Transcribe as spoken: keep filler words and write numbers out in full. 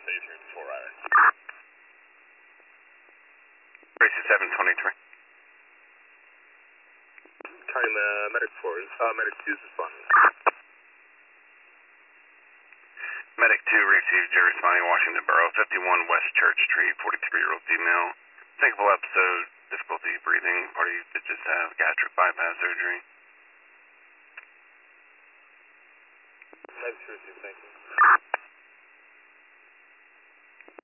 stay through the four hour. Tracy seven twenty-three. Time, uh, medic fours, uh, medic two's responding. Medic two received your responding Washington Borough, fifty-one West Church Street, forty-three-year-old female. Thinkable episode, difficulty breathing, party did just have gastric bypass surgery. Medic two received, thank you.